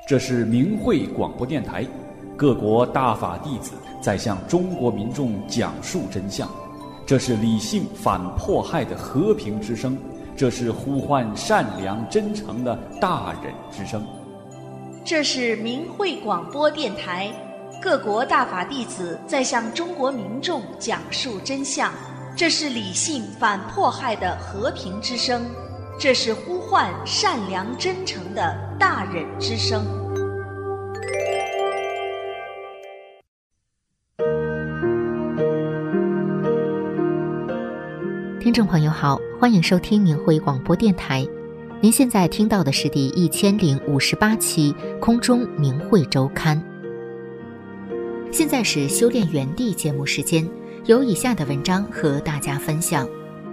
这是明慧广播电台，各国大法弟子在向中国民众讲述真相。这是理性反迫害的和平之声，这是呼唤善良真诚的大忍之声。 这是明慧广播电台，各国大法弟子在向中国民众讲述真相。这是理性反迫害的和平之声，这是呼唤善良真诚的大忍之声。 听众朋友好，欢迎收听明慧广播电台。您现在听到的是第1058期空中明慧周刊。现在是修炼园地节目时间，有以下的文章和大家分享。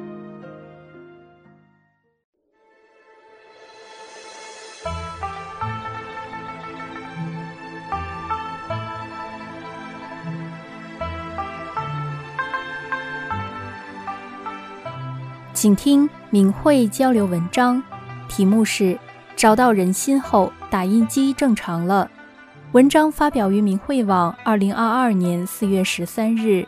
请听明慧交流文章，题目是找到人心后，打印机正常了。文章发表于明慧网2022年4月13日。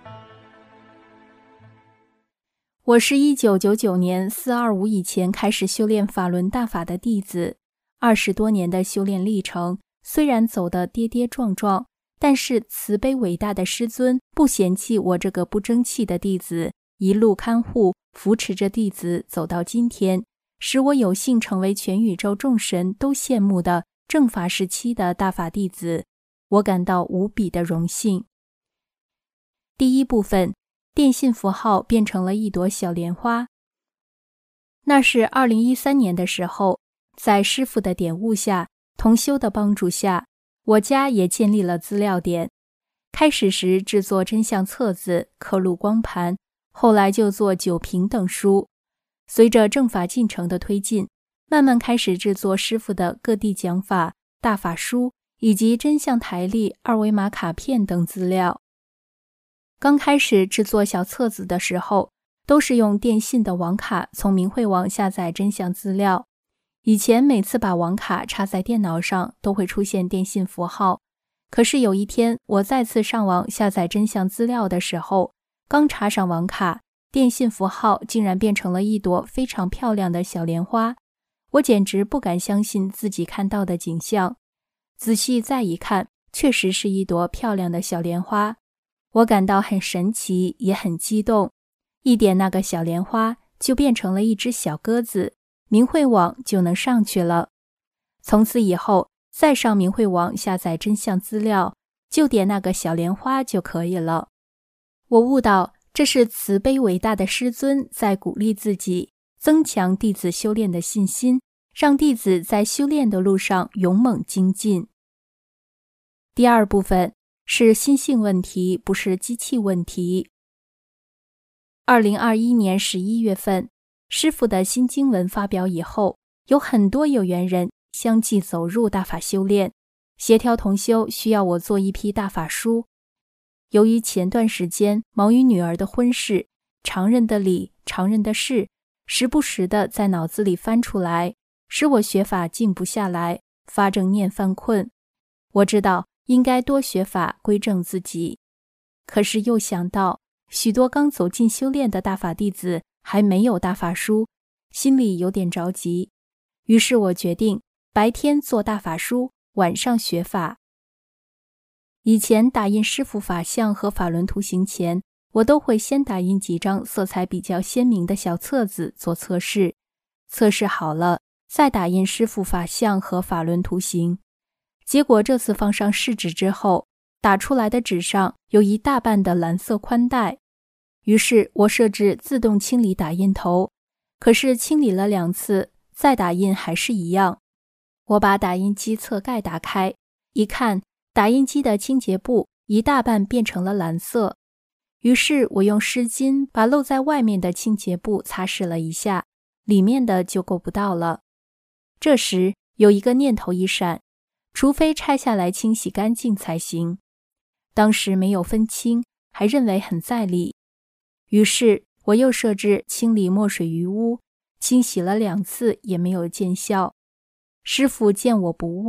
我是1999年425以前开始修炼法轮大法的弟子，20多年的修炼历程，虽然走得跌跌撞撞，但是慈悲伟大的师尊不嫌弃我这个不争气的弟子，一路看护扶持着弟子走到今天，使我有幸成为全宇宙众神都羡慕的正法时期的大法弟子，我感到无比的荣幸。第一部分，电信符号变成了一朵小莲花。那是2013年的时候，在师父的点悟下，同修的帮助下，我家也建立了资料点。开始时制作真相册子、刻录光盘，后来就做酒瓶等书。随着正法进程的推进，慢慢开始制作师父的各地讲法、大法书以及真相台历、二维码卡片等资料。刚开始制作小册子的时候，都是用电信的网卡从明慧网下载真相资料。以前每次把网卡插在电脑上都会出现电信符号，可是有一天我再次上网下载真相资料的时候，刚插上网卡，电信符号竟然变成了一朵非常漂亮的小莲花，我简直不敢相信自己看到的景象。仔细再一看，确实是一朵漂亮的小莲花，我感到很神奇，也很激动。一点那个小莲花，就变成了一只小鸽子，明慧网就能上去了。从此以后，再上明慧网下载真相资料，就点那个小莲花就可以了。我悟到，这是慈悲伟大的师尊在鼓励自己，增强弟子修炼的信心，让弟子在修炼的路上勇猛精进。第二部分是心性问题，不是机器问题。2021年11月份，师父的新经文发表以后，有很多有缘人相继走入大法修炼，协调同修需要我做一批大法书。由于前段时间忙于女儿的婚事，常人的理、常人的事，时不时的在脑子里翻出来，使我学法静不下来，发正念犯困。我知道应该多学法归正自己，可是又想到许多刚走进修炼的大法弟子还没有大法书，心里有点着急。于是我决定白天做大法书，晚上学法。以前打印师父法相和法轮图形前，我都会先打印几张色彩比较鲜明的小册子做测试，测试好了再打印师父法相和法轮图形。结果这次放上试纸之后，打出来的纸上有一大半的蓝色宽带，于是我设置自动清理打印头，可是清理了2次，再打印还是一样。我把打印机侧盖打开，一看，打印机的清洁布一大半变成了蓝色，于是我用湿巾把露在外面的清洁布擦拭了一下，里面的就够不到了。这时有一个念头一闪，除非拆下来清洗干净才行。当时没有分清，还认为很在理，于是我又设置清理墨水余污，清洗了2次也没有见效。师父见我不悟，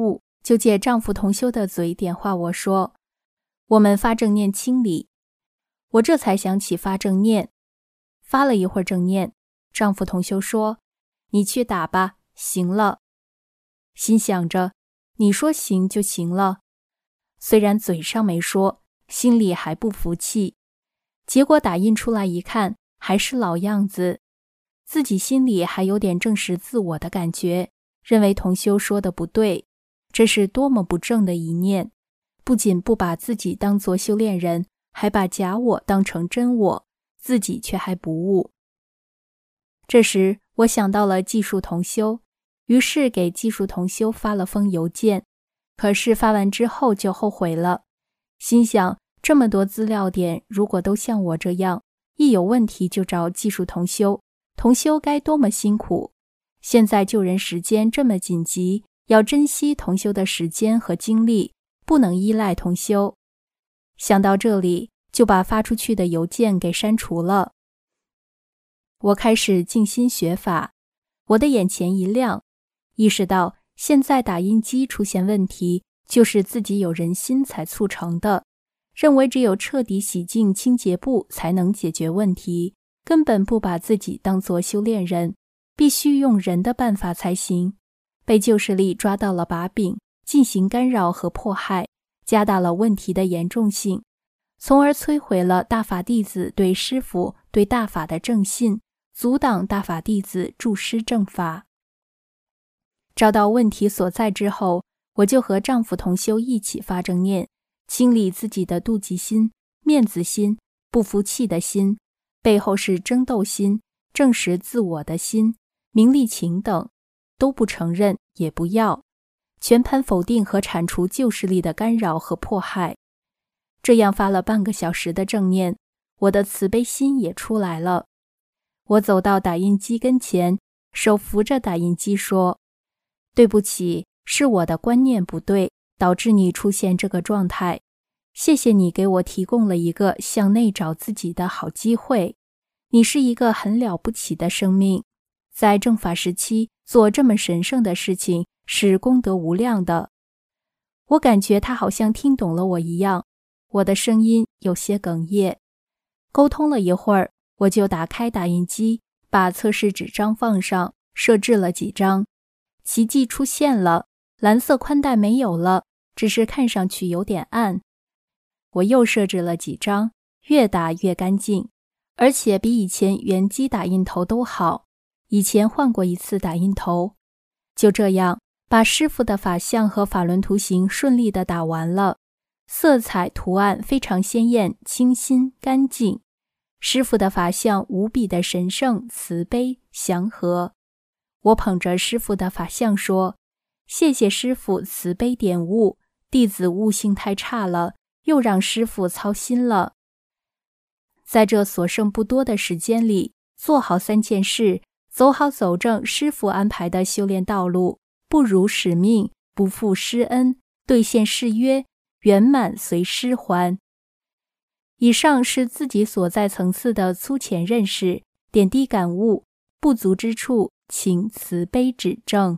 就借丈夫同修的嘴点化我说：“我们发正念清理。”我这才想起发正念，发了一会儿正念，丈夫同修说：“你去打吧，行了。”心想着，你说行就行了，虽然嘴上没说，心里还不服气。结果打印出来一看，还是老样子，自己心里还有点证实自我的感觉，认为同修说的不对，这是多么不正的一念，不仅不把自己当作修炼人，还把假我当成真我，自己却还不悟。这时我想到了技术同修，于是给技术同修发了封邮件，可是发完之后就后悔了，心想这么多资料点，如果都像我这样，一有问题就找技术同修，同修该多么辛苦。现在救人时间这么紧急，要珍惜同修的时间和精力，不能依赖同修。想到这里，就把发出去的邮件给删除了。我开始静心学法，我的眼前一亮，意识到现在打印机出现问题，就是自己有人心才促成的，认为只有彻底洗净清洁布才能解决问题，根本不把自己当作修炼人，必须用人的办法才行。被旧势力抓到了把柄，进行干扰和迫害，加大了问题的严重性，从而摧毁了大法弟子对师父、对大法的正信，阻挡大法弟子助师正法。找到问题所在之后，我就和丈夫同修一起发正念，清理自己的妒忌心、面子心、不服气的心，背后是争斗心、证实自我的心、名利情等，都不承认也不要，全盘否定和铲除旧势力的干扰和迫害。这样发了半个小时的正念，我的慈悲心也出来了。我走到打印机跟前，手扶着打印机说：“对不起，是我的观念不对，导致你出现这个状态。谢谢你给我提供了一个向内找自己的好机会。你是一个很了不起的生命，在正法时期做这么神圣的事情，是功德无量的。”我感觉他好像听懂了我一样，我的声音有些哽咽。沟通了一会儿，我就打开打印机，把测试纸张放上，设置了几张。奇迹出现了，蓝色宽带没有了，只是看上去有点暗。我又设置了几张，越打越干净，而且比以前原机打印头都好。以前换过一次打印头。就这样，把师父的法相和法轮图形顺利地打完了，色彩图案非常鲜艳、清新、干净。师父的法相无比的神圣、慈悲、祥和。我捧着师父的法相说：“谢谢师父慈悲点悟，弟子悟性太差了，又让师父操心了。在这所剩不多的时间里，做好3件事，走好走正师父安排的修炼道路，不辱使命，不负师恩，兑现誓约，圆满随师还。”以上是自己所在层次的粗浅认识，点滴感悟，不足之处请慈悲指正。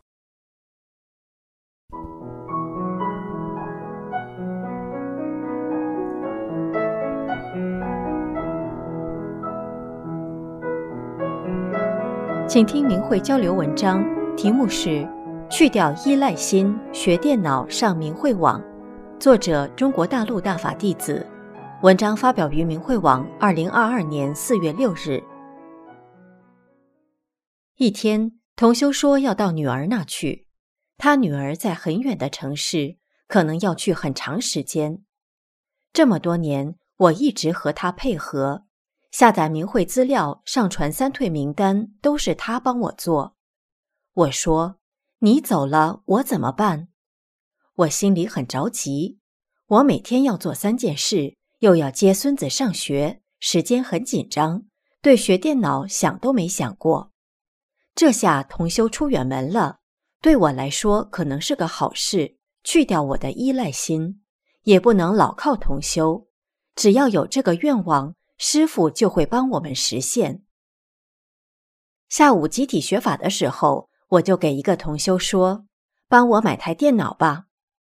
请听明慧交流文章，题目是去掉依赖心，学电脑上明慧网，作者中国大陆大法弟子。文章发表于明慧网2022年4月6日。一天，同修说要到女儿那去，他女儿在很远的城市，可能要去很长时间。这么多年，我一直和他配合，下载明慧资料、上传3退名单都是他帮我做。我说：“你走了，我怎么办？”我心里很着急，我每天要做3件事，又要接孙子上学，时间很紧张，对学电脑想都没想过。这下同修出远门了，对我来说可能是个好事，去掉我的依赖心，也不能老靠同修，只要有这个愿望，师父就会帮我们实现。下午集体学法的时候，我就给一个同修说：“帮我买台电脑吧。”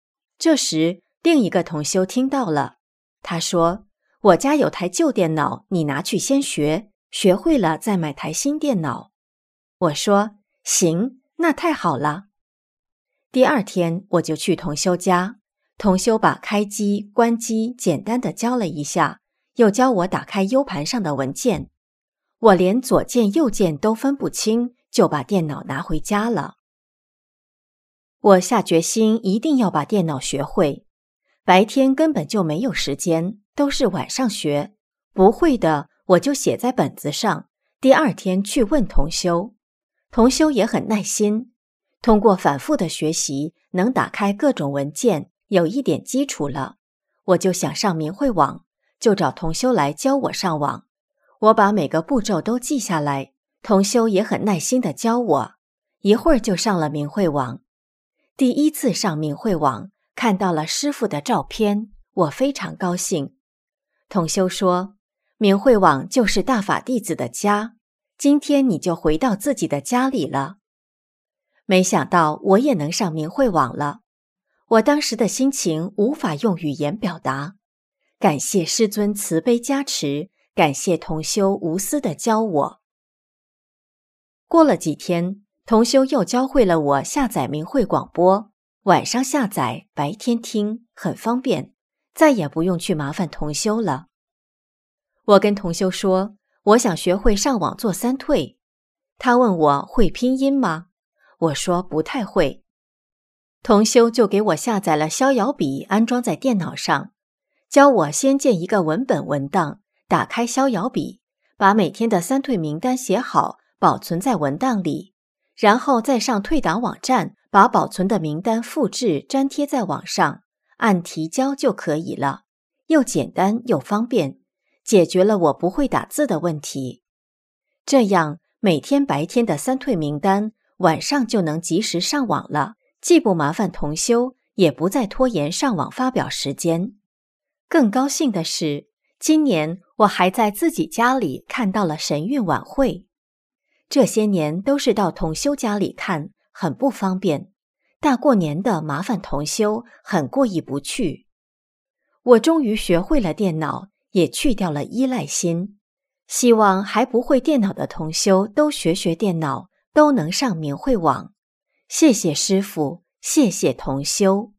这时，另一个同修听到了，他说：“我家有台旧电脑，你拿去先学，学会了再买台新电脑。”我说：“行，那太好了。”第二天我就去同修家，同修把开机、关机简单的教了一下，又教我打开 U 盘上的文件。我连左键右键都分不清，就把电脑拿回家了。我下决心一定要把电脑学会，白天根本就没有时间，都是晚上学，不会的我就写在本子上，第二天去问同修。同修也很耐心，通过反复的学习，能打开各种文件，有一点基础了。我就想上明慧网，就找同修来教我上网。我把每个步骤都记下来，同修也很耐心地教我，一会儿就上了明慧网。第一次上明慧网，看到了师父的照片，我非常高兴。同修说，明慧网就是大法弟子的家，今天你就回到自己的家里了。没想到我也能上明慧网了，我当时的心情无法用语言表达。感谢师尊慈悲加持，感谢同修无私的教我。过了几天，同修又教会了我下载明慧广播，晚上下载，白天听，很方便，再也不用去麻烦同修了。我跟同修说，我想学会上网做三退。他问我会拼音吗？我说不太会。同修就给我下载了逍遥笔，安装在电脑上，教我先建一个文本文档，打开逍遥笔，把每天的三退名单写好，保存在文档里，然后再上退档网站，把保存的名单复制粘贴在网上，按提交就可以了，又简单又方便，解决了我不会打字的问题。这样每天白天的三退名单，晚上就能及时上网了，既不麻烦同修，也不再拖延上网发表时间。更高兴的是，今年我还在自己家里看到了神韵晚会。这些年都是到同修家里看，很不方便，大过年的麻烦同修，很过意不去。我终于学会了电脑，也去掉了依赖心。希望还不会电脑的同修都学学电脑，都能上明慧网。谢谢师父，谢谢同修。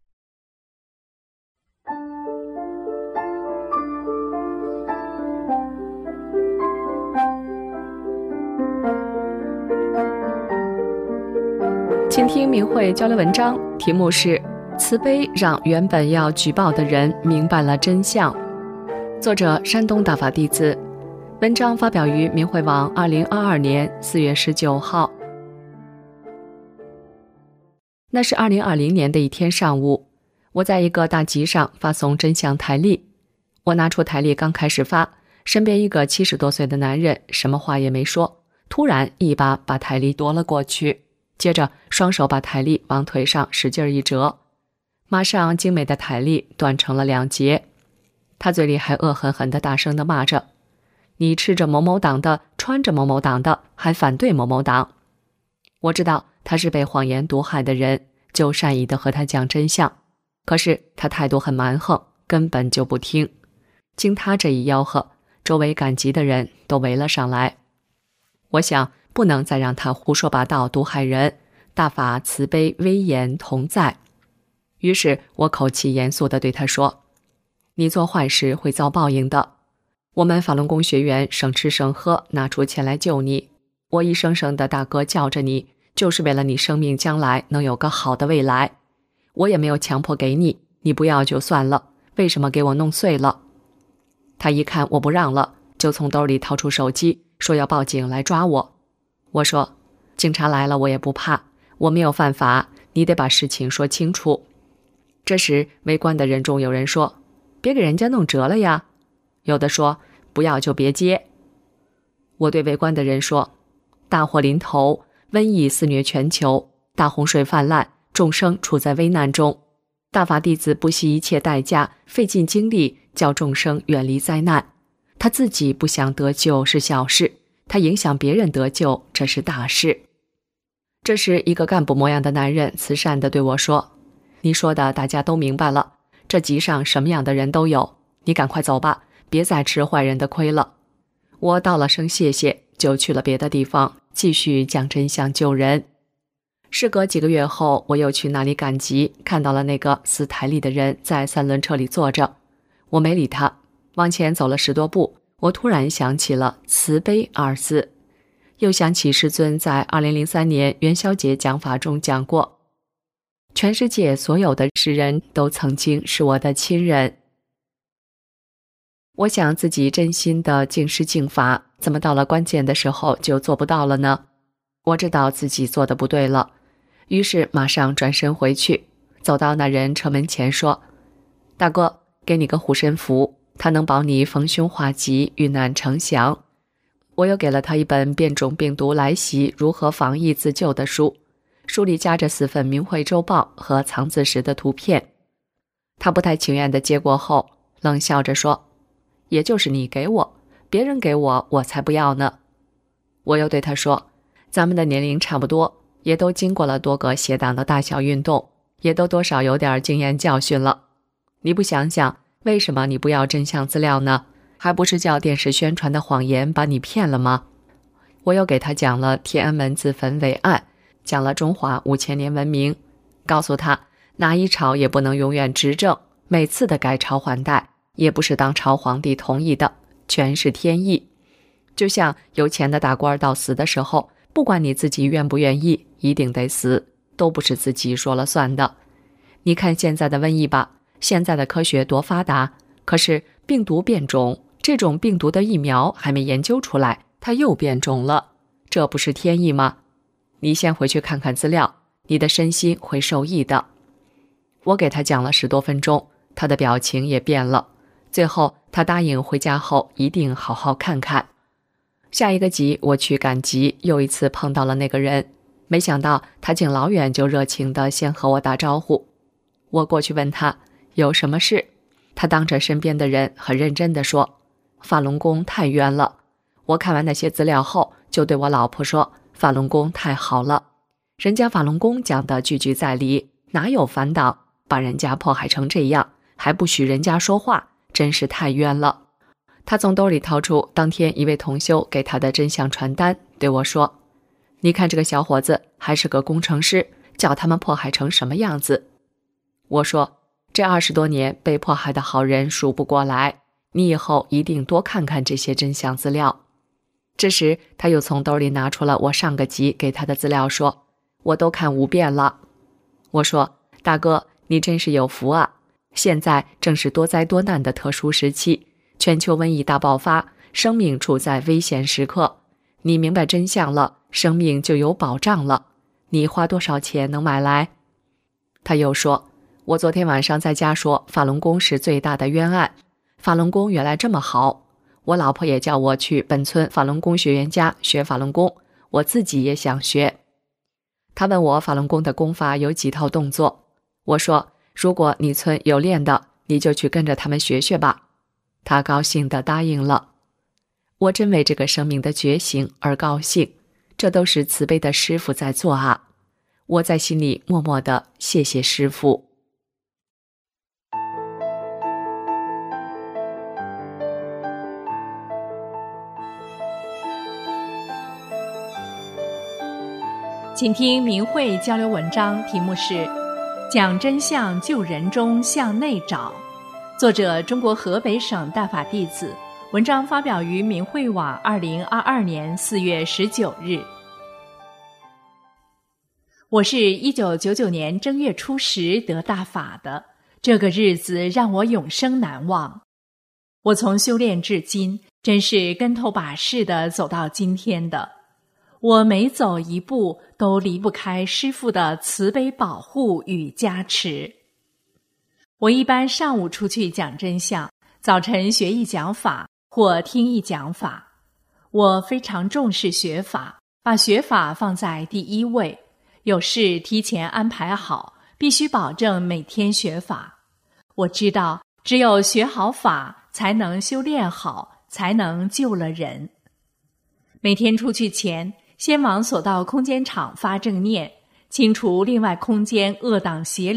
请听明慧交流文章，题目是慈悲让原本要举报的人明白了真相。作者山东大法弟子，文章发表于明慧网2022年4月19号。那是2020年的一天上午，我在一个大集上发送真相台历。我拿出台历刚开始发，身边一个70多岁的男人什么话也没说，突然一把把台历夺了过去，接着双手把台历往腿上使劲一折，马上精美的台历断成了2截。他嘴里还恶狠狠地大声地骂着，你吃着某某党的，穿着某某党的，还反对某某党。我知道他是被谎言毒害的人，就善意地和他讲真相，可是他态度很蛮横，根本就不听。经他这一吆喝，周围赶集的人都围了上来。我想不能再让他胡说八道毒害人，大法慈悲威严同在。于是我口气严肃地对他说，你做坏事会遭报应的，我们法轮功学员省吃省喝拿出钱来救你，我一声声的大哥叫着你，就是为了你生命将来能有个好的未来。我也没有强迫给你，你不要就算了，为什么给我弄碎了？他一看我不让了，就从兜里掏出手机，说要报警来抓我。我说，警察来了我也不怕，我没有犯法，你得把事情说清楚。这时围观的人中有人说，别给人家弄折了呀。有的说，不要就别接。我对围观的人说，大祸临头，瘟疫肆虐全球，大洪水泛滥，众生处在危难中，大法弟子不惜一切代价，费尽精力叫众生远离灾难。他自己不想得救是小事，他影响别人得救，这是大事。这时一个干部模样的男人慈善地对我说， 你说的大家都明白了，这集上什么样的人都有，你赶快走吧，别再吃坏人的亏了。我道了声谢谢，就去了别的地方，继续讲真相救人。事隔几个月后，我又去那里赶集，看到了那个撕台历的人在三轮车里坐着，我没理他，往前走了10多步，我突然想起了慈悲2字，又想起师尊在2003年元宵节讲法中讲过，全世界所有的世人都曾经是我的亲人。我想自己真心的敬师敬法，怎么到了关键的时候就做不到了呢？我知道自己做的不对了，于是马上转身回去，走到那人车门前说：大哥，给你个护身符，它能保你逢凶化吉，遇难成祥。我又给了他一本变种病毒来袭如何防疫自救的书，书里夹着4份明慧周报和藏字时的图片。他不太情愿地接过后，冷笑着说：也就是你给我，别人给我，我才不要呢。我又对他说：咱们的年龄差不多，也都经过了多个邪党的大小运动，也都多少有点经验教训了。你不想想，为什么你不要真相资料呢？还不是叫电视宣传的谎言把你骗了吗？我又给他讲了天安门自焚伪案，讲了中华5000年文明，告诉他哪一朝也不能永远执政，每次的改朝换代也不是当朝皇帝同意的，全是天意。就像有钱的大官到死的时候，不管你自己愿不愿意，一定得死，都不是自己说了算的。你看现在的瘟疫吧，现在的科学多发达，可是病毒变种，这种病毒的疫苗还没研究出来，它又变种了，这不是天意吗？你先回去看看资料，你的身心会受益的。我给他讲了10多分钟，他的表情也变了，最后他答应回家后一定好好看看。下一个集我去赶集，又一次碰到了那个人，没想到他竟老远就热情地先和我打招呼。我过去问他有什么事，他当着身边的人很认真地说：法轮功太冤了。我看完那些资料后，就对我老婆说：法轮功太好了，人家法轮功讲的句句在理，哪有反党，把人家迫害成这样，还不许人家说话，真是太冤了。他从兜里掏出当天一位同修给他的真相传单，对我说：你看这个小伙子还是个工程师，叫他们迫害成什么样子。我说：这20多年被迫害的好人数不过来，你以后一定多看看这些真相资料。这时他又从兜里拿出了我上个集给他的资料，说：我都看5遍了。我说：大哥，你真是有福啊，现在正是多灾多难的特殊时期，全球瘟疫大爆发，生命处在危险时刻，你明白真相了，生命就有保障了，你花多少钱能买来？他又说：我昨天晚上在家说法轮功是最大的冤案，法轮功原来这么好，我老婆也叫我去本村法轮功学员家学法轮功，我自己也想学。他问我法轮功的功法有几套动作，我说：如果你村有练的，你就去跟着他们学学吧。他高兴地答应了。我真为这个生命的觉醒而高兴，这都是慈悲的师父在做啊。我在心里默默地谢谢师父。 请听明慧交流文章，题目是讲真相救人中向内找，作者中国河北省大法弟子，文章发表于明慧网2022年4月19日。我是1999年正月初10得大法的，这个日子让我永生难忘。我从修炼至今，真是跟头把式地走到今天的。我每走一步都离不开师父的慈悲保护与加持。我一般上午出去讲真相，早晨学一讲法或听一讲法。我非常重视学法，把学法放在第一位，有事提前安排好，必须保证每天学法。我知道只有学好法，才能修炼好，才能救了人。每天出去前，先往所到空间场发正念，清除另外空间恶党邪灵，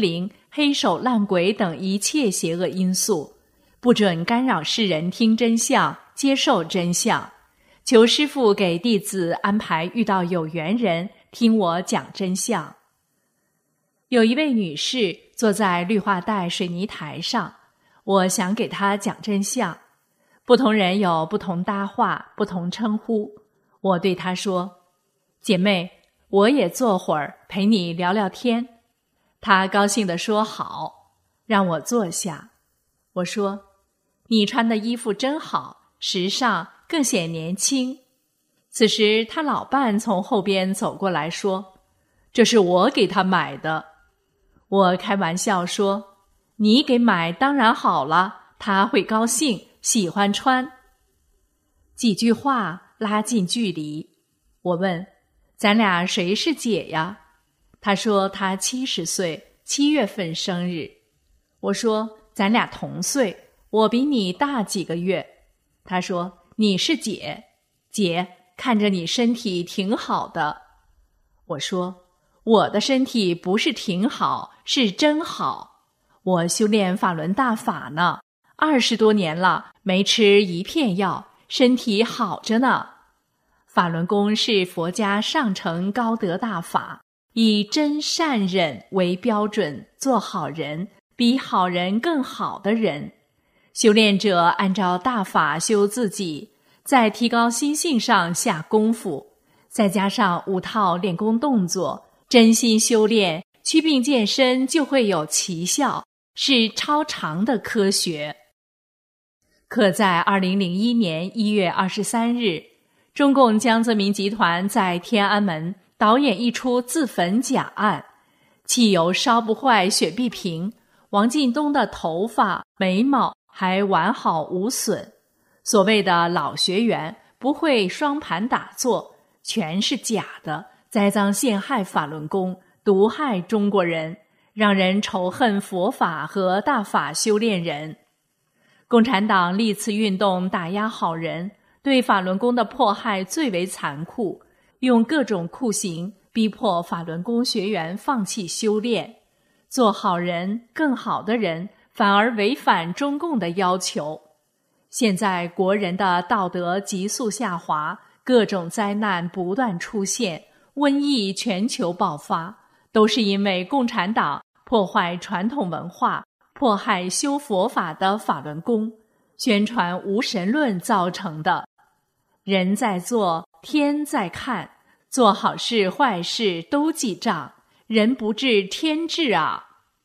黑手烂鬼等一切邪恶因素，不准干扰世人听真相，接受真相。求师父给弟子安排遇到有缘人，听我讲真相。有一位女士坐在绿化带水泥台上，我想给她讲真相。不同人有不同搭话，不同称呼。我对她说：姐妹，我也坐会儿，陪你聊聊天。她高兴地说好，让我坐下。我说：你穿的衣服真好，时尚，更显年轻。此时她老伴从后边走过来说：这是我给他买的。我开玩笑说：你给买当然好了，他会高兴，喜欢穿。几句话拉近距离。我问：咱俩谁是姐呀？他说他70岁，7月份生日。我说：咱俩同岁，我比你大几个月。他说：你是姐，姐，看着你身体挺好的。我说：我的身体不是挺好，是真好。我修炼法轮大法呢，20多年了，没吃一片药，身体好着呢。法轮功是佛家上乘高德大法，以真善忍为标准，做好人，比好人更好的人。修炼者按照大法修自己，在提高心性上下功夫，再加上5套练功动作，真心修炼，祛病健身就会有奇效，是超常的科学。可在2001年1月23日，中共江泽民集团在天安门导演一出自焚假案，汽油烧不坏雪碧瓶，王进东的头发、眉毛还完好无损。所谓的老学员不会双盘打坐，全是假的，栽赃陷害法轮功，毒害中国人，让人仇恨佛法和大法修炼人。共产党历次运动打压好人，对法轮功的迫害最为残酷，用各种酷刑逼迫法轮功学员放弃修炼。做好人、更好的人，反而违反中共的要求。现在国人的道德急速下滑，各种灾难不断出现，瘟疫全球爆发，都是因为共产党破坏传统文化，迫害修佛法的法轮功，宣传无神论造成的。人在做，天在看，做好事坏事都记账，人不治天治啊。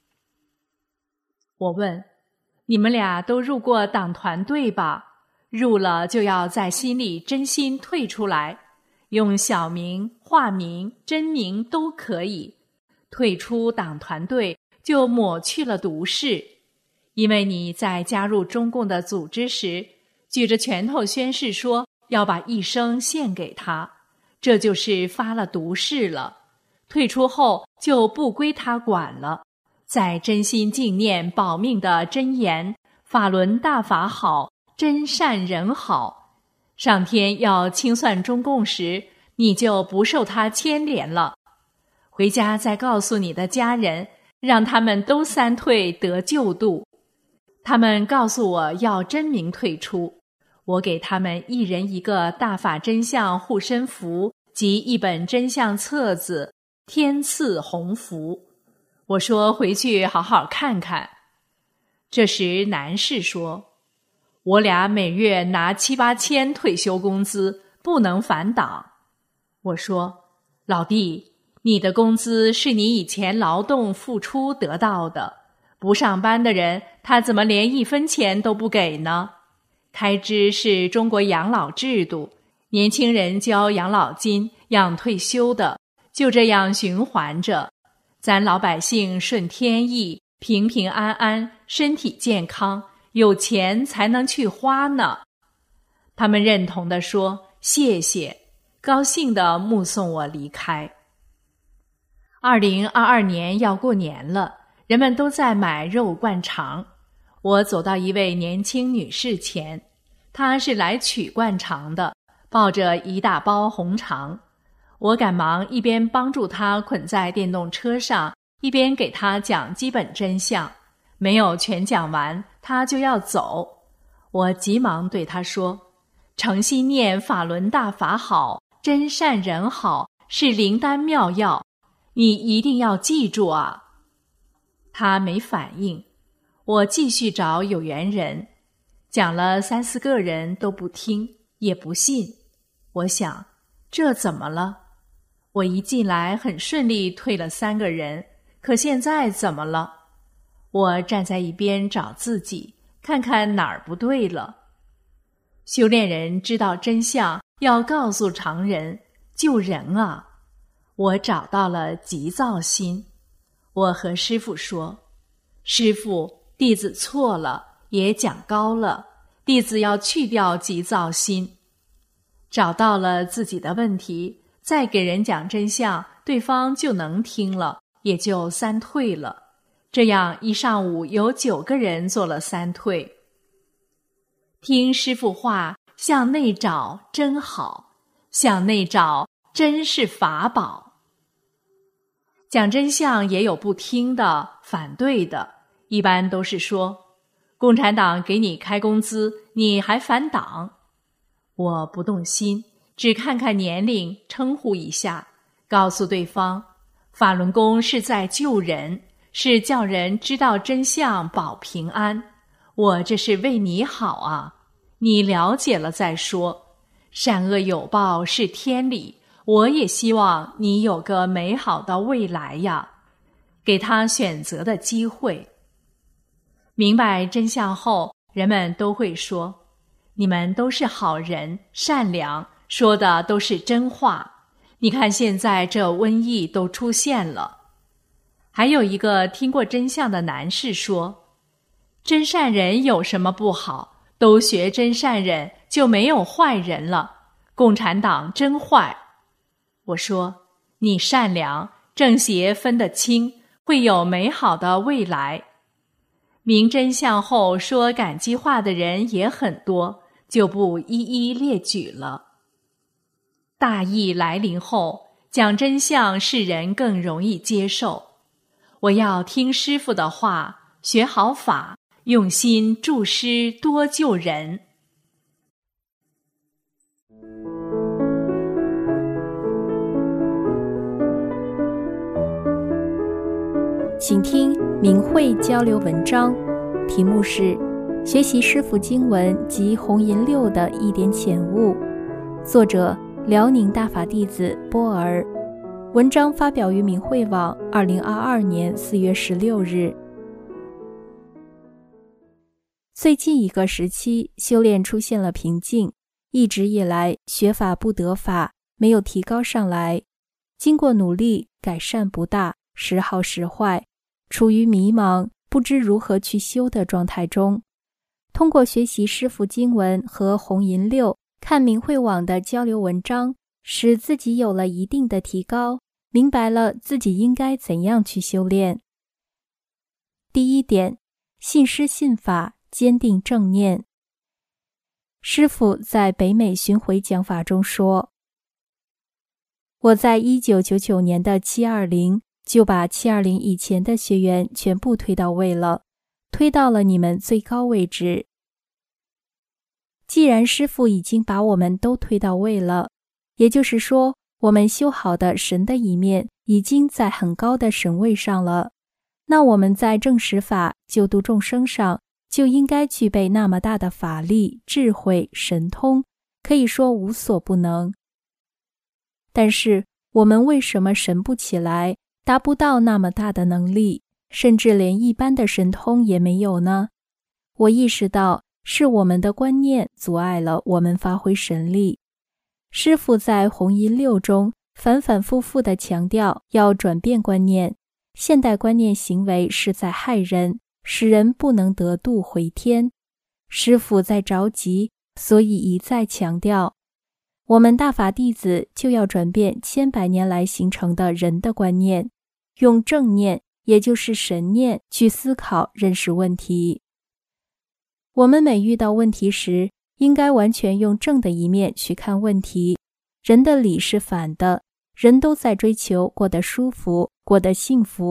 我问：你们俩都入过党团队吧？入了就要在心里真心退出来，用小名、化名、真名都可以。退出党团队就抹去了毒誓，因为你在加入中共的组织时，举着拳头宣誓说要把一生献给他，这就是发了毒誓了。退出后就不归他管了，在真心敬念保命的真言，法轮大法好，真善人好，上天要清算中共时，你就不受他牵连了。回家再告诉你的家人，让他们都3退得救度。他们告诉我要真名退出，我给他们1人1个大法真相护身符及1本真相册子，天赐鸿福。我说回去好好看看。这时男士说：我俩每月拿7、8千退休工资，不能反党。我说：老弟，你的工资是你以前劳动付出得到的，不上班的人他怎么连1分钱都不给呢？开支是中国养老制度，年轻人交养老金养退休的，就这样循环着。咱老百姓顺天意，平平安安，身体健康，有钱才能去花呢。他们认同地说谢谢，高兴地目送我离开。2022年要过年了，人们都在买肉灌肠。我走到一位年轻女士前，她是来取灌肠的，抱着一大包红肠。我赶忙一边帮助她捆在电动车上， 一边给他讲基本真相，没有全讲完，他就要走。我急忙对他说：诚心念法轮大法好，真善人好，是灵丹妙药，你一定要记住啊！他没反应，我继续找有缘人，讲了3、4个人都不听，也不信。我想，这怎么了？我一进来很顺利退了3个人，可现在怎么了？我站在一边找自己，看看哪儿不对了。修炼人知道真相，要告诉常人，救人啊！我找到了急躁心。我和师父说：师父，弟子错了，也讲高了，弟子要去掉急躁心。找到了自己的问题，再给人讲真相，对方就能听了，也就3退了。这样一上午有9个人做了3退。听师父话，向内找真好，向内找真是法宝。讲真相也有不听的、反对的，一般都是说共产党给你开工资，你还反党。我不动心，只看看年龄，称呼一下，告诉对方，法轮功是在救人，是叫人知道真相，保平安。我这是为你好啊，你了解了再说。善恶有报是天理，我也希望你有个美好的未来呀，给他选择的机会。明白真相后，人们都会说，你们都是好人，善良，说的都是真话。你看现在这瘟疫都出现了。还有一个听过真相的男士说，真善人有什么不好？都学真善人，就没有坏人了。共产党真坏。我说，你善良，正邪分得清，会有美好的未来。明真相后说感激话的人也很多，就不一一列举了。大义来临后，讲真相，世人更容易接受。我要听师父的话，学好法，用心助师，多救人。 请听明慧交流文章，题目是学习师父经文及红银六的一点浅悟，作者辽宁大法弟子波儿。文章发表于明慧网2022年4月16日。最近一个时期，修炼出现了瓶颈，一直以来学法不得法，没有提高上来。经过努力，改善不大，时好时坏，处于迷茫，不知如何去修的状态中。通过学习师父经文和红银六，看明慧网的交流文章，使自己有了一定的提高，明白了自己应该怎样去修炼。第一点，信师信法，坚定正念。师父在北美巡回讲法中说，我在1999年的720就把720以前的学员全部推到位了，推到了你们最高位置。既然师父已经把我们都推到位了，也就是说，我们修好的神的一面已经在很高的神位上了，那我们在正实法救度众生上就应该具备那么大的法力、智慧、神通，可以说无所不能。但是我们为什么神不起来，达不到那么大的能力，甚至连一般的神通也没有呢？我意识到是我们的观念阻碍了我们发挥神力。师父在红银六中反反复复地强调要转变观念，现代观念行为是在害人，使人不能得度回天。师父在着急，所以一再强调，我们大法弟子就要转变千百年来形成的人的观念，用正念，也就是神念去思考认识问题。我们每遇到问题时，应该完全用正的一面去看问题。人的理是反的，人都在追求过得舒服，过得幸福，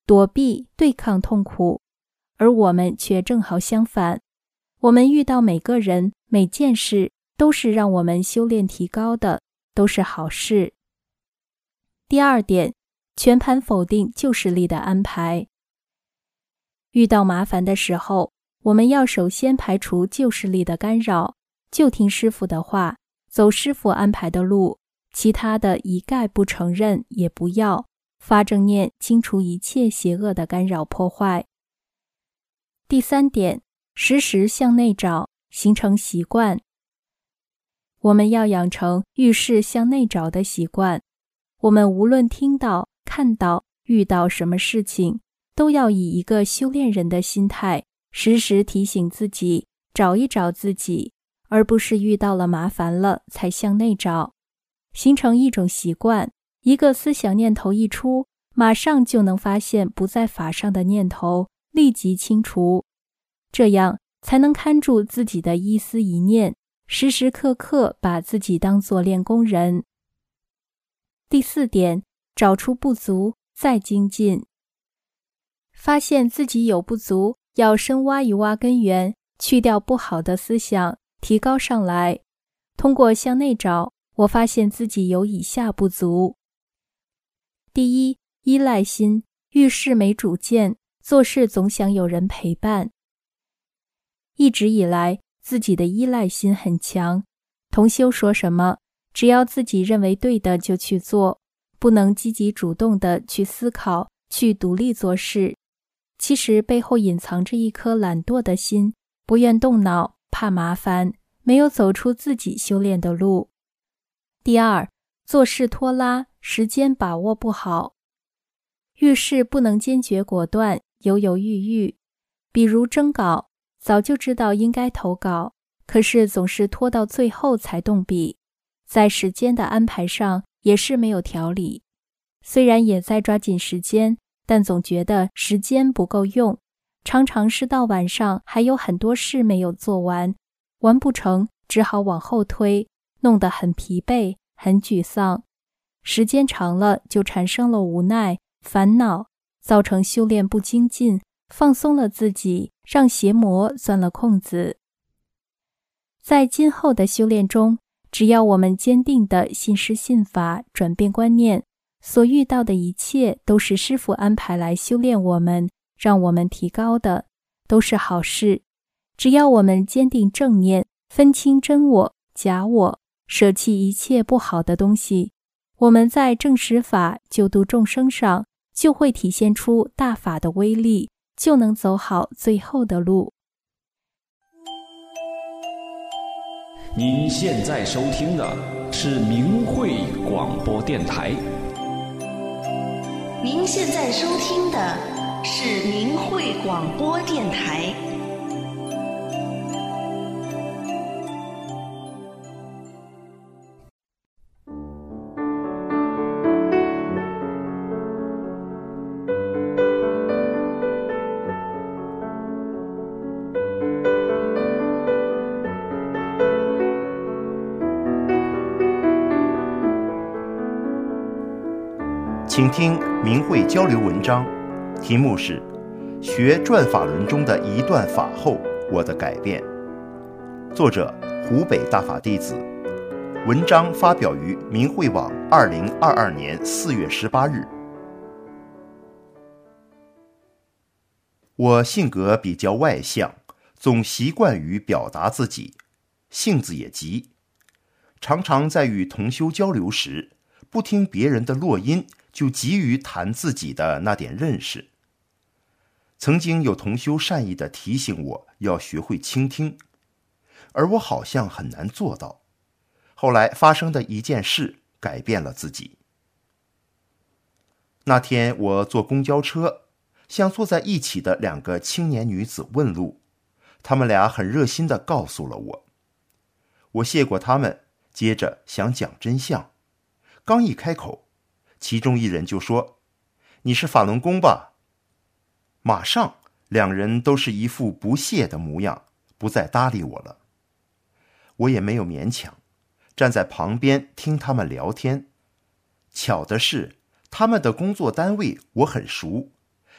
躲避、对抗痛苦，而我们却正好相反。我们遇到每个人、每件事，都是让我们修炼提高的，都是好事。第二点，全盘否定旧势力的安排。遇到麻烦的时候，我们要首先排除旧势力的干扰，就听师父的话，走师父安排的路，其他的一概不承认，也不要。发正念，清除一切邪恶的干扰破坏。第三点，时时向内找，形成习惯。我们要养成遇事向内找的习惯。我们无论听到、看到、遇到什么事情，都要以一个修炼人的心态，时时提醒自己，找一找自己，而不是遇到了麻烦了才向内找。形成一种习惯，一个思想念头一出，马上就能发现不在法上的念头，立即清除。这样才能看住自己的一思一念，时时刻刻把自己当作练功人。第四点，找出不足，再精进。发现自己有不足，要深挖一挖根源，去掉不好的思想，提高上来。通过向内找，我发现自己有以下不足。第一，依赖心，遇事没主见，做事总想有人陪伴。一直以来，自己的依赖心很强，同修说什么，只要自己认为对的就去做，不能积极主动的去思考，去独立做事。其实背后隐藏着一颗懒惰的心，不愿动脑，怕麻烦，没有走出自己修炼的路。第二，做事拖拉，时间把握不好。遇事不能坚决果断，犹犹豫豫。比如征稿，早就知道应该投稿，可是总是拖到最后才动笔。在时间的安排上也是没有条理，虽然也在抓紧时间，但总觉得时间不够用，常常是到晚上还有很多事没有做完，完不成只好往后推，弄得很疲惫，很沮丧。时间长了就产生了无奈、烦恼，造成修炼不精进，放松了自己，让邪魔钻了空子。在今后的修炼中，只要我们坚定地信师信法，转变观念，所遇到的一切都是师父安排来修炼我们，让我们提高的，都是好事。只要我们坚定正念，分清真我、假我，舍弃一切不好的东西，我们在正实法救度众生上，就会体现出大法的威力，就能走好最后的路。 您现在收听的是明慧广播电台。 您现在收听的是明慧广播电台。 请听明慧交流文章，题目是《学转法轮中的一段法后，我的改变》，作者湖北大法弟子，文章发表于明慧网2022年4月18日。我性格比较外向，总习惯于表达自己，性子也急，常常在与同修交流时，不听别人的落音，就急于谈自己的那点认识。曾经有同修善意地提醒我要学会倾听，而我好像很难做到。后来发生的一件事改变了自己。那天我坐公交车，向坐在一起的2个青年女子问路，她们俩很热心地告诉了我。我谢过她们，接着想讲真相，刚一开口，其中一人就说：“你是法轮功吧？”马上2人都是一副不屑的模样，不再搭理我了。我也没有勉强，站在旁边听他们聊天。巧的是，他们的工作单位我很熟，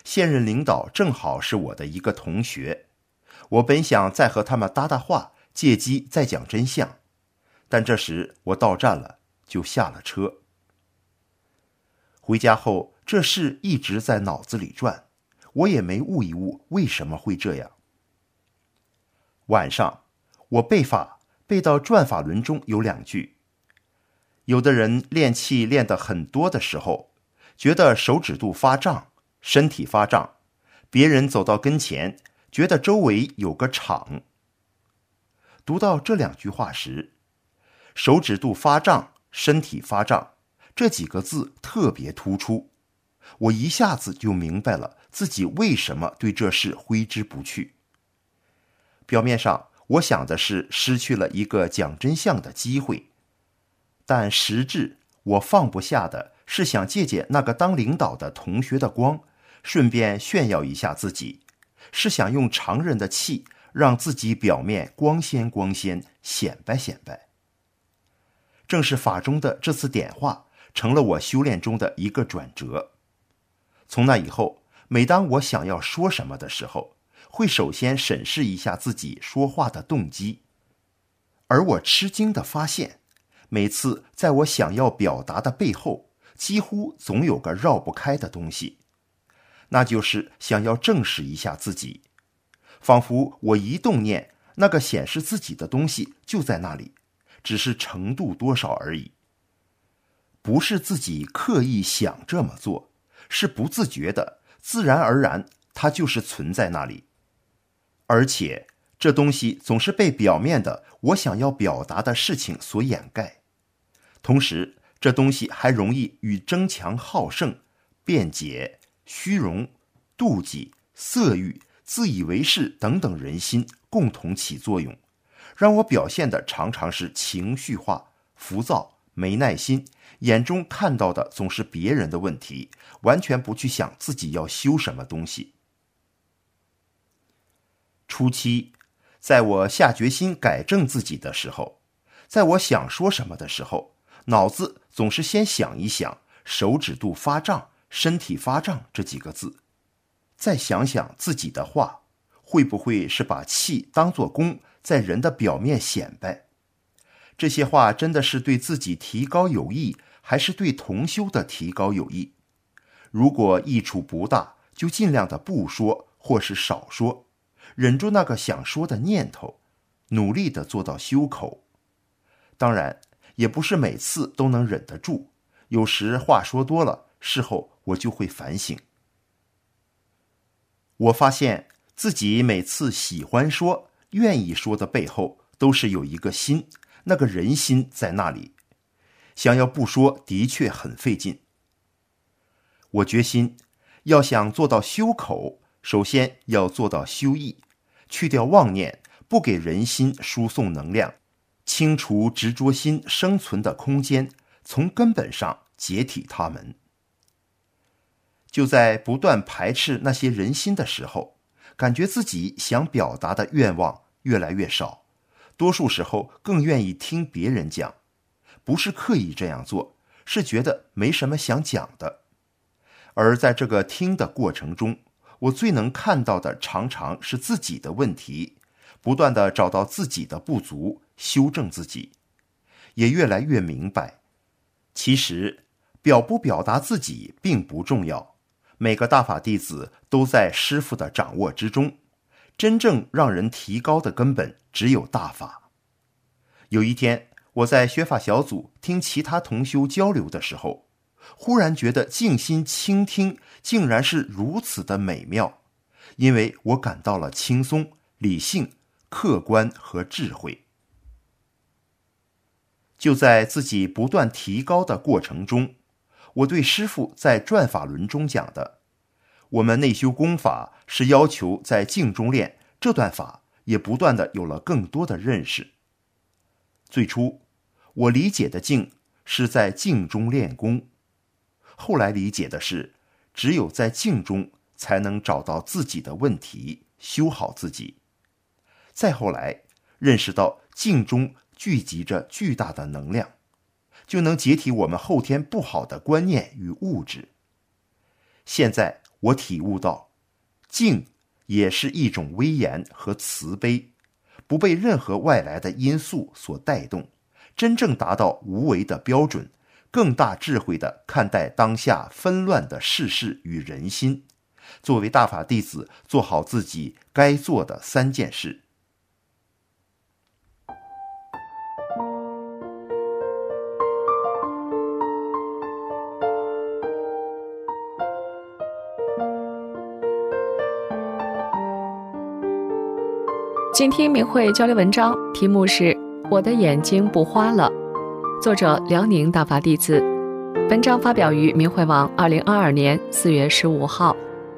现任领导正好是我的一个同学，我本想再和他们搭搭话，借机再讲真相，但这时我到站了，就下了车。回家后，这事一直在脑子里转，我也没悟一悟为什么会这样。晚上，我背法，背到转法轮中有2句：有的人练气练得很多的时候，觉得手指肚发胀，身体发胀，别人走到跟前，觉得周围有个场。读到这2句话时，手指肚发胀，身体发胀，这几个字特别突出，我一下子就明白了自己为什么对这事挥之不去。表面上我想的是失去了一个讲真相的机会，但实质我放不下的是想借鉴那个当领导的同学的光，顺便炫耀一下自己，是想用常人的气让自己表面光鲜光鲜，显摆显摆。正是法中的这次点化成了我修炼中的一个转折。从那以后，每当我想要说什么的时候，会首先审视一下自己说话的动机。而我吃惊地发现，每次在我想要表达的背后，几乎总有个绕不开的东西，那就是想要正视一下自己。仿佛我一动念，那个显示自己的东西就在那里，只是程度多少而已。不是自己刻意想这么做，是不自觉的，自然而然，它就是存在那里。而且这东西总是被表面的我想要表达的事情所掩盖，同时这东西还容易与争强好胜、辩解、虚荣、妒忌、色欲、自以为是等等人心共同起作用，让我表现的常常是情绪化、浮躁、没耐心，眼中看到的总是别人的问题，完全不去想自己要修什么东西。初期，在我下决心改正自己的时候，在我想说什么的时候，脑子总是先想一想手指肚发胀、身体发胀这几个字，再想想自己的话，会不会是把气当作功，在人的表面显摆？这些话真的是对自己提高有益，还是对同修的提高有益？如果益处不大，就尽量的不说，或是少说，忍住那个想说的念头，努力的做到修口。当然，也不是每次都能忍得住，有时话说多了，事后我就会反省。我发现自己每次喜欢说、愿意说的背后，都是有一个心，那个人心在那里。想要不说，的确很费劲。我决心，要想做到修口，首先要做到修意，去掉妄念，不给人心输送能量，清除执着心生存的空间，从根本上解体它们。就在不断排斥那些人心的时候，感觉自己想表达的愿望越来越少，多数时候更愿意听别人讲，不是刻意这样做，是觉得没什么想讲的。而在这个听的过程中，我最能看到的常常是自己的问题，不断地找到自己的不足，修正自己，也越来越明白，其实表不表达自己并不重要，每个大法弟子都在师父的掌握之中，真正让人提高的根本只有大法。有一天，我在学法小组听其他同修交流的时候，忽然觉得静心倾听竟然是如此的美妙，因为我感到了轻松、理性、客观和智慧。就在自己不断提高的过程中，我对师父在转法轮中讲的我们内修功法是要求在静中练，这段法也不断的有了更多的认识。最初我理解的静是在静中练功，后来理解的是只有在静中才能找到自己的问题，修好自己。再后来认识到静中聚集着巨大的能量，就能解体我们后天不好的观念与物质。现在我体悟到，静也是一种威严和慈悲，不被任何外来的因素所带动，真正达到无为的标准，更大智慧地看待当下纷乱的世事与人心。作为大法弟子，做好自己该做的3件事。 请听明慧交流文章，题目是《我的眼睛不花了》，作者辽宁大法弟子。文章发表于明慧网2022年4月15号。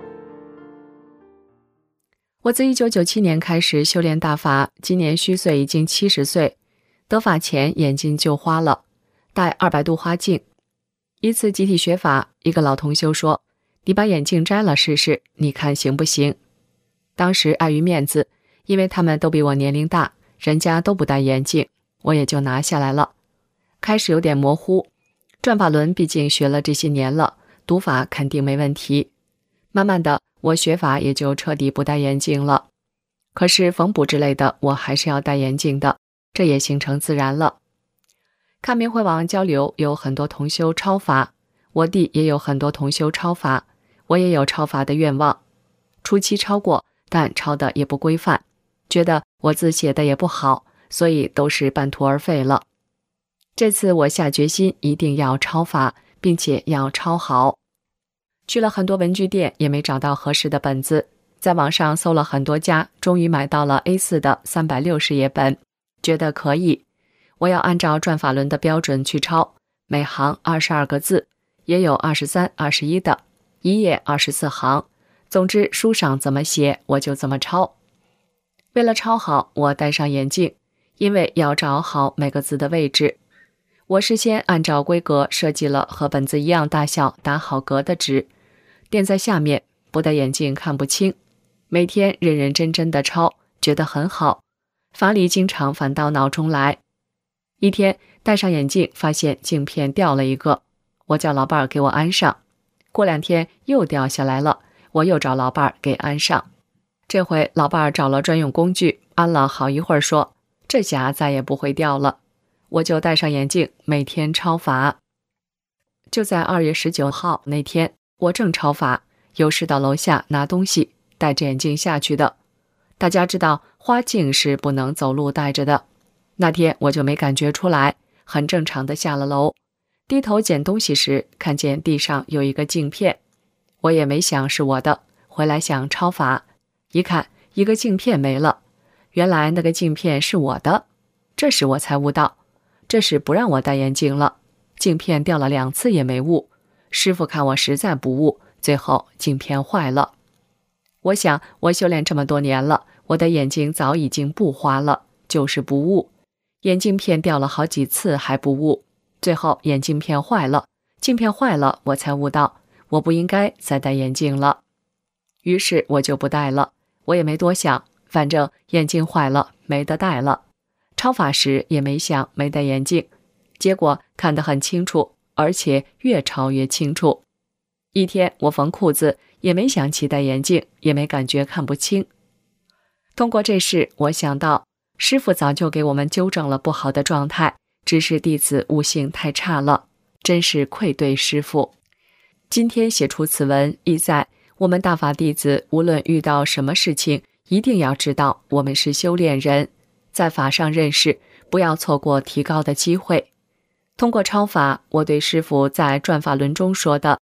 我自1997年开始修炼大法，今年虚岁已经70岁。得法前眼睛就花了，戴200度花镜。一次集体学法，一个老同修说：“你把眼镜摘了试试，你看行不行？”当时碍于面子，因为他们都比我年龄大，人家都不戴眼镜，我也就拿下来了。开始有点模糊，转法轮毕竟学了这些年了，读法肯定没问题。慢慢的，我学法也就彻底不戴眼镜了。可是缝补之类的，我还是要戴眼镜的，这也形成自然了。看明慧网交流，有很多同修超法，我弟也有很多同修超法，我也有超法的愿望。初期超过，但抄的也不规范，觉得我字写的也不好，所以都是半途而废了。这次我下决心一定要抄法，并且要抄好。去了很多文具店，也没找到合适的本子，在网上搜了很多家，终于买到了 A4 的360页本，觉得可以。我要按照转法轮的标准去抄，每行22个字，也有23、21的，一页24行。总之书上怎么写我就怎么抄。为了抄好，我戴上眼镜，因为要找好每个字的位置。我事先按照规格设计了和本子一样大小打好格的纸，垫在下面，不戴眼镜看不清。每天认认真真的抄，觉得很好，法理经常反到脑中来。一天戴上眼镜，发现镜片掉了一个，我叫老伴儿给我安上。过2天又掉下来了，我又找老伴儿给安上。这回老伴儿找了专用工具，安了好一会儿，说这下再也不会掉了。我就戴上眼镜，每天抄法。就在2月19号那天，我正抄法，有事到楼下拿东西，戴着眼镜下去的。大家知道花镜是不能走路戴着的，那天我就没感觉出来，很正常的下了楼。低头捡东西时，看见地上有一个镜片，我也没想是我的，回来想抄法，一看一个镜片没了，原来那个镜片是我的。这时我才悟到，这是不让我戴眼镜了，镜片掉了2次也没悟。师父看我实在不悟，最后镜片坏了。我想我修炼这么多年了，我的眼睛早已经不花了，就是不悟。眼镜片掉了好几次还不悟，最后眼镜片坏了，镜片坏了，我才悟到我不应该再戴眼镜了。于是我就不戴了，我也没多想，反正眼镜坏了没得戴了。抄法时也没想没戴眼镜，结果看得很清楚，而且越抄越清楚。一天我缝裤子也没想起戴眼镜，也没感觉看不清。通过这事，我想到师父早就给我们纠正了不好的状态，只是弟子悟性太差了，真是愧对师父。今天写出此文，意在我们大法弟子无论遇到什么事情，一定要知道我们是修炼人，在法上认识，不要错过提高的机会。通过抄法，我对师父在转法轮中说的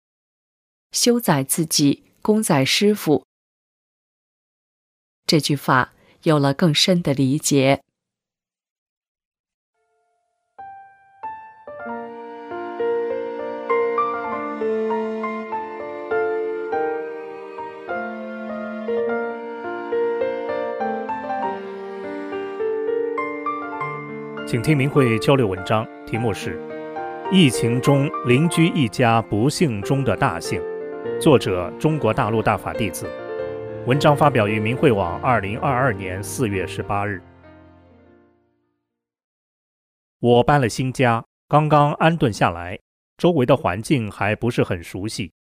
“修在自己，功在师父”这句话有了更深的理解。 请听明慧交流文章，题目是《疫情中邻居一家不幸中的大幸》，作者中国大陆大法弟子。文章发表于明慧网2022年4月18日。我搬了新家，刚刚安顿下来，周围的环境还不是很熟悉。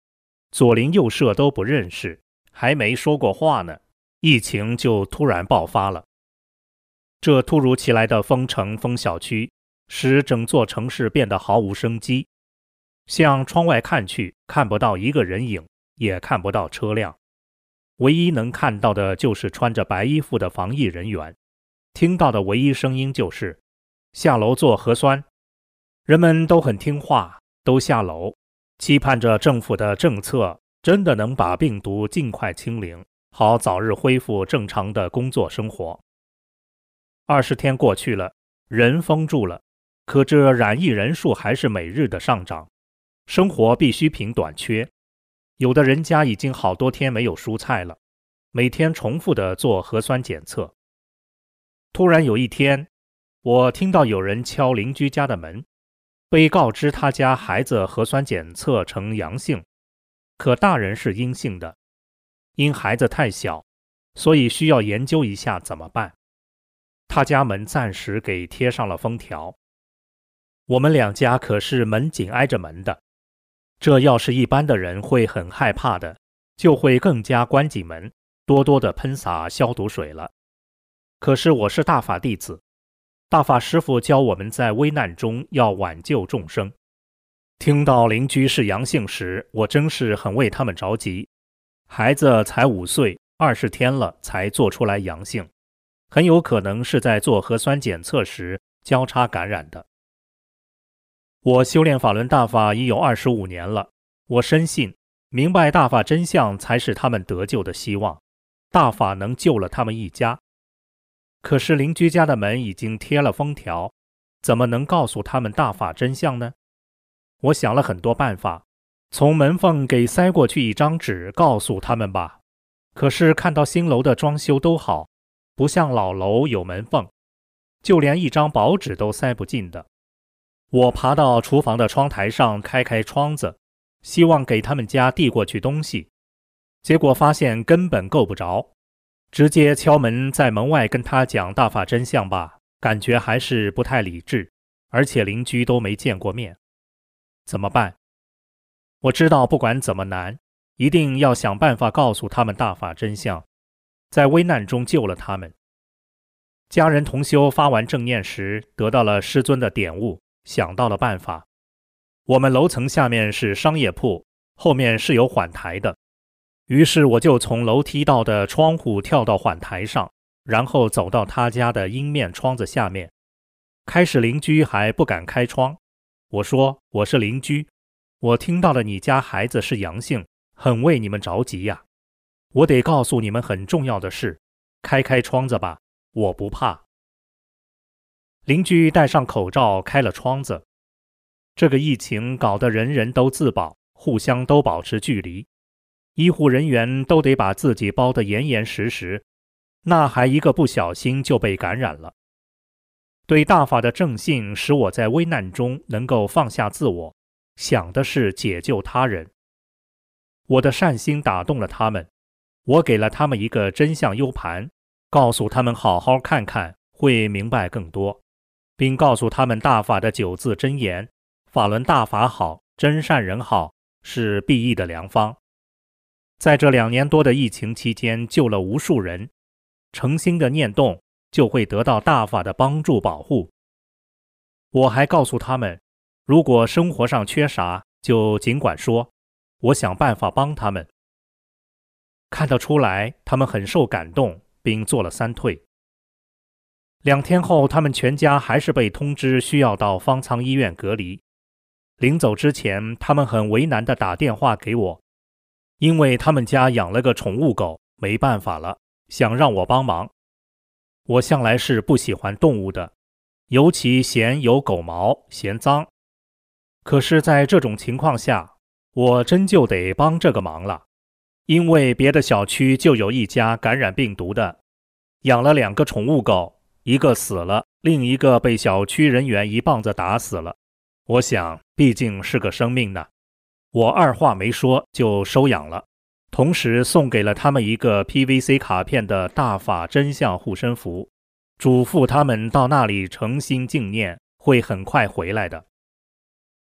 左邻右舍都不认识，还没说过话呢，疫情就突然爆发了。这突如其来的封城封小区，使整座城市变得毫无生机。向窗外看去，看不到一个人影，也看不到车辆，唯一能看到的就是穿着白衣服的防疫人员。听到的唯一声音就是下楼做核酸。人们都很听话，都下楼，期盼着政府的政策真的能把病毒尽快清零，好早日恢复正常的工作生活。20天过去了，人封住了，可这染疫人数还是每日的上涨，生活必需品短缺，有的人家已经好多天没有蔬菜了，每天重复的做核酸检测。突然有一天，我听到有人敲邻居家的门，被告知他家孩子核酸检测呈阳性，可大人是阴性的，因孩子太小，所以需要研究一下怎么办。他家门暂时给贴上了封条。我们两家可是门紧挨着门的，这要是一般的人会很害怕的，就会更加关紧门，多多的喷洒消毒水了。可是我是大法弟子，大法师父教我们在危难中要挽救众生。听到邻居是阳性时，我真是很为他们着急。孩子才5岁，20天了才做出来阳性，很有可能是在做核酸检测时交叉感染的。我修炼法轮大法已有25年了，我深信明白大法真相才是他们得救的希望，大法能救了他们一家。可是邻居家的门已经贴了封条，怎么能告诉他们大法真相呢？我想了很多办法，从门缝给塞过去一张纸告诉他们吧。可是看到新楼的装修都好，不像老楼有门缝，就连一张薄纸都塞不进的。我爬到厨房的窗台上开窗子，希望给他们家递过去东西，结果发现根本够不着。直接敲门在门外跟他讲大法真相吧，感觉还是不太理智，而且邻居都没见过面。怎么办？我知道不管怎么难，一定要想办法告诉他们大法真相，在危难中救了他们。家人同修发完正念时，得到了师尊的点悟，想到了办法。我们楼层下面是商业铺，后面是有缓台的，于是我就从楼梯道的窗户跳到缓台上，然后走到他家的阴面窗子下面。开始邻居还不敢开窗，我说我是邻居，我听到了你家孩子是阳性，很为你们着急呀。我得告诉你们很重要的事，开窗子吧，我不怕。邻居戴上口罩开了窗子。这个疫情搞得人人都自保，互相都保持距离，医护人员都得把自己包得严严实实，那还一个不小心就被感染了。对大法的正信使我在危难中能够放下自我，想的是解救他人。我的善心打动了他们，我给了他们一个真相 U 盘，告诉他们好好看看，会明白更多，并告诉他们大法的9字真言：法轮大法好，真善人好，是必益的良方。在这2年多的疫情期间，救了无数人，诚心的念动就会得到大法的帮助保护。我还告诉他们，如果生活上缺啥，就尽管说，我想办法帮他们。看得出来，他们很受感动，并做了3退。2天后，他们全家还是被通知需要到方舱医院隔离。临走之前，他们很为难地打电话给我，因为他们家养了个宠物狗，没办法了，想让我帮忙。我向来是不喜欢动物的，尤其嫌有狗毛，嫌脏。可是在这种情况下，我真就得帮这个忙了，因为别的小区就有一家感染病毒的，养了2个宠物狗，一个死了，另一个被小区人员一棒子打死了。我想，毕竟是个生命呢，我二话没说就收养了，同时送给了他们一个 PVC 卡片的大法真相护身符，嘱咐他们到那里诚心静念，会很快回来的。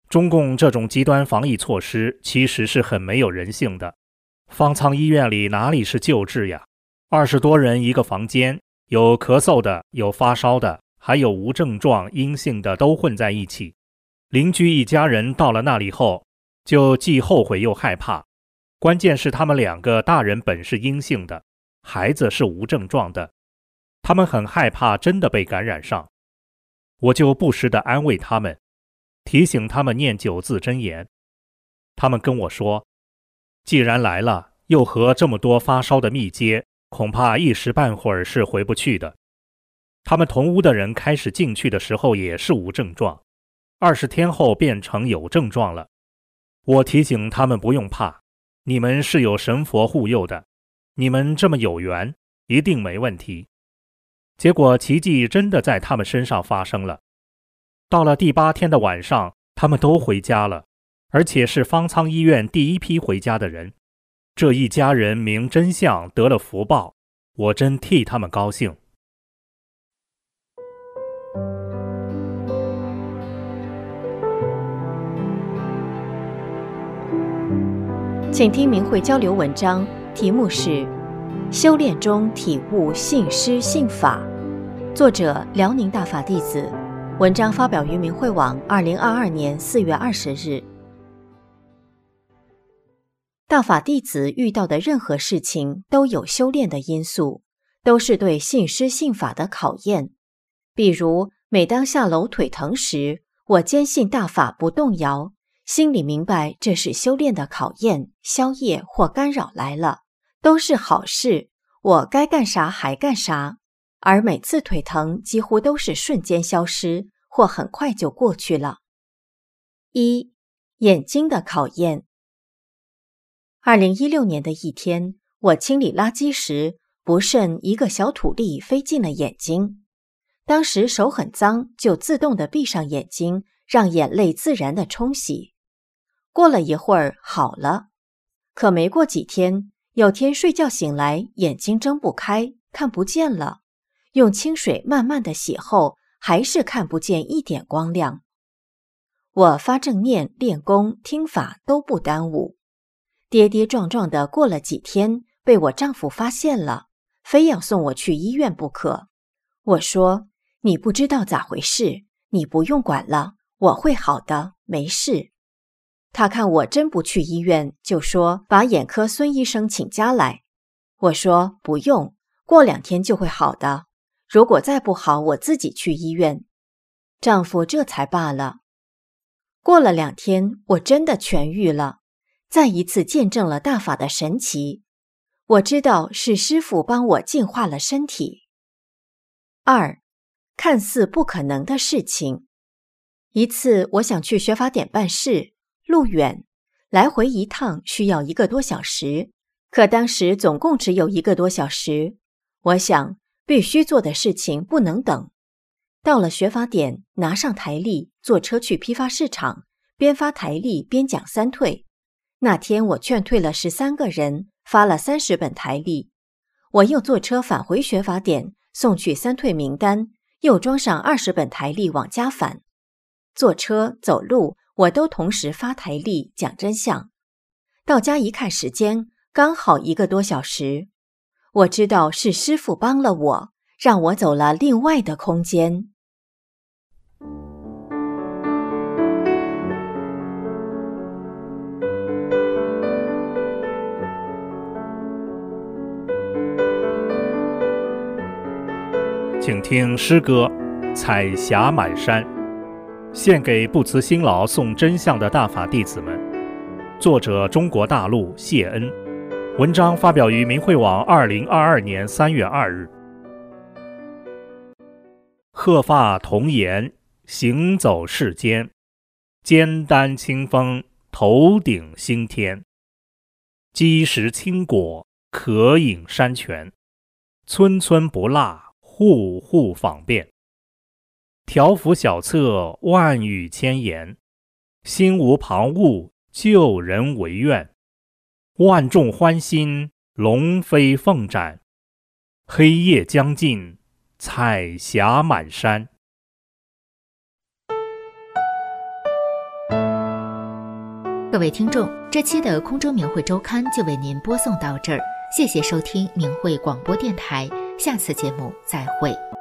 中共这种极端防疫措施其实是很没有人性的。方舱医院里哪里是救治呀？20多人一个房间，有咳嗽的，有发烧的，还有无症状阴性的都混在一起。邻居一家人到了那里后，就既后悔又害怕。关键是他们2个大人本是阴性的，孩子是无症状的，他们很害怕真的被感染上。我就不时地安慰他们，提醒他们念9字真言。他们跟我说，既然来了，又和这么多发烧的密接，恐怕一时半会儿是回不去的。他们同屋的人开始进去的时候也是无症状，20天后变成有症状了。我提醒他们不用怕，你们是有神佛护佑的，你们这么有缘，一定没问题。结果奇迹真的在他们身上发生了。到了第8天的晚上，他们都回家了，而且是方舱医院第一批回家的人。这一家人明真相，得了福报，我真替他们高兴。 请听明慧交流文章，题目是《修炼中体悟信师信法》，作者辽宁大法弟子，文章发表于明慧网2022年4月20日。大法弟子遇到的任何事情都有修炼的因素，都是对信师信法的考验。比如每当下楼腿疼时，我坚信大法不动摇，心里明白这是修炼的考验，宵夜或干扰来了，都是好事，我该干啥还干啥。而每次腿疼几乎都是瞬间消失，或很快就过去了。1. 眼睛的考验。2016年的一天，我清理垃圾时，不慎一个小土粒飞进了眼睛。当时手很脏，就自动地闭上眼睛，让眼泪自然地冲洗。过了一会儿好了，可没过几天，有天睡觉醒来，眼睛睁不开，看不见了。用清水慢慢地洗后，还是看不见一点光亮。我发正念、练功、听法都不耽误。跌跌撞撞的过了几天，被我丈夫发现了，非要送我去医院不可。我说，你不知道咋回事，你不用管了，我会好的，没事。他看我真不去医院，就说把眼科孙医生请假来。我说不用，过2天就会好的，如果再不好，我自己去医院。丈夫这才罢了。过了2天，我真的痊愈了，再一次见证了大法的神奇。我知道是师父帮我净化了身体。2. 看似不可能的事情。一次我想去学法典办事，路远，来回一趟需要1个多小时，可当时总共只有1个多小时。我想必须做的事情不能等。到了学法典，拿上台历，坐车去批发市场，边发台历边讲3退。那天我劝退了13个人，发了30本台历。我又坐车返回学法典，送去3退名单，又装上20本台历往家返。坐车走路我都同时发台历讲真相。到家一看时间，刚好1个多小时。我知道是师父帮了我，让我走了另外的空间。 请听诗歌《彩霞满山》，献给不辞辛劳送真相的大法弟子们。作者中国大陆谢恩，文章发表于明慧网2022年3月2日。鹤发童颜，行走世间，肩担清风，头顶星天。积食清果，可饮山泉，村村不落，户户访遍。条幅小册，万语千言，心无旁骛，救人为愿。万众欢心，龙飞凤展。黑夜将尽，彩霞满山。 各位听众，这期的空中明慧周刊就为您播送到这儿，谢谢收听明慧广播电台，下次节目再会。